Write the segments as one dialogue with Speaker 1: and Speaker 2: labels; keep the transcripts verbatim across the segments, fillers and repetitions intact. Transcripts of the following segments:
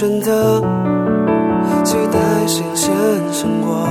Speaker 1: 选择，期待新鲜生活。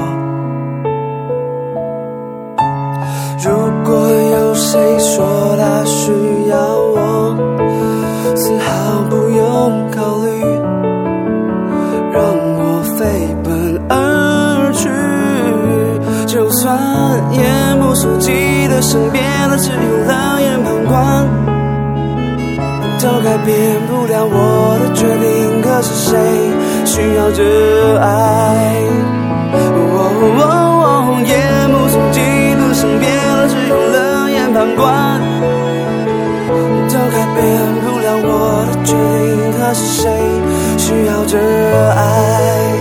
Speaker 1: 如果有谁说他需要我，丝毫不用考虑，让我飞奔而去。就算夜幕所记得身边的只有冷眼旁观，都改变不了我的决定。可是谁需要这爱？哦哦哦，夜幕所记得身边的只有冷眼旁观，都改变不了我的决定。可是谁需要这爱？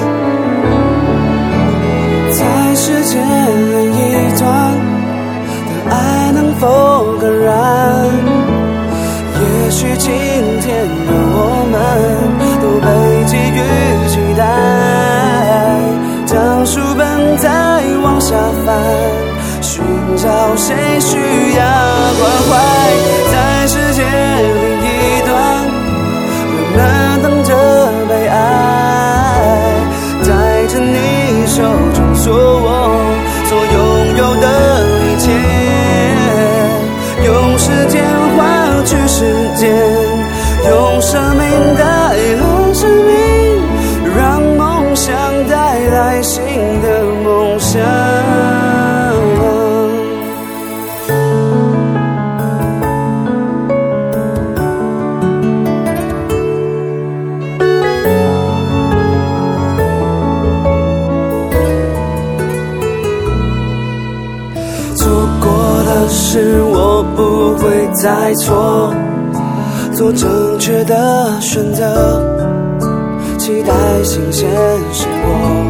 Speaker 1: 在世界另一端的爱能否感染？也许今天的我们都被寄予期待，当书本再往下翻，寻找谁需要关怀。在世界另一端，人们等着被爱，带着你手中所握所拥有的一切，用时间换取时间，用生命带来生命，让梦想带来新的梦想。做过的事我不会再错，做正确的选择，期待新鲜生活。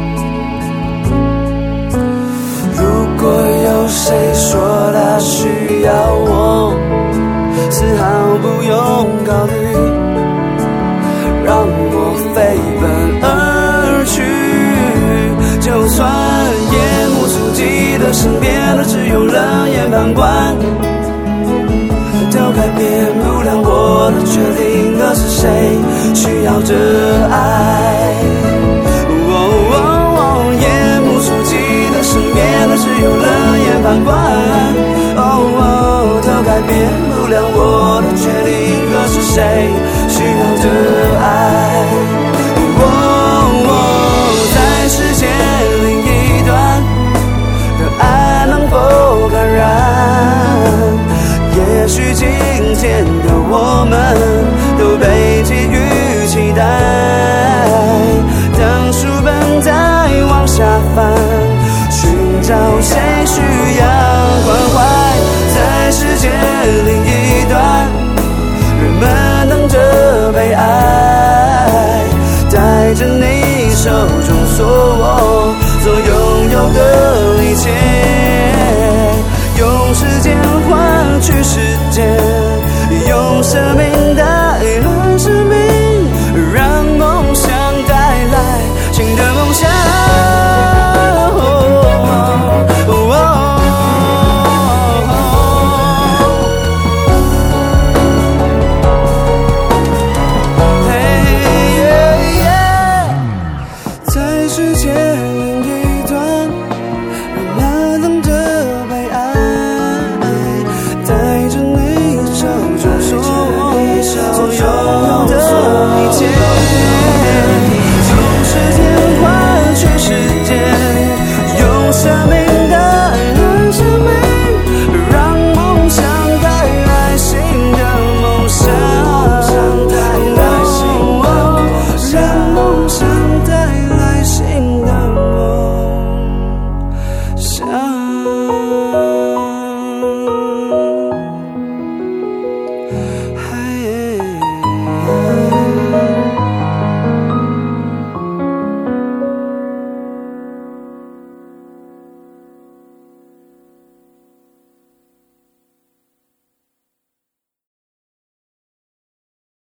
Speaker 1: 如果有谁说他需要我，丝毫不用考虑，让我飞奔而去。就算夜幕所记得身边的只有冷眼旁观，都改变不了我的决定。可是谁需要这爱？哦哦哦，夜幕所记得身边的只有冷眼旁观，哦哦，都改变不了我的决定。可是谁需要这爱？哦哦，在世界另一端的爱能否感染？也许今天的我们都被寄予期待，当书本再往下翻，寻找谁需要关怀。在世界另一端，人们等着被爱，带着你手中所握所拥有的一切，用时间换取时间，用生命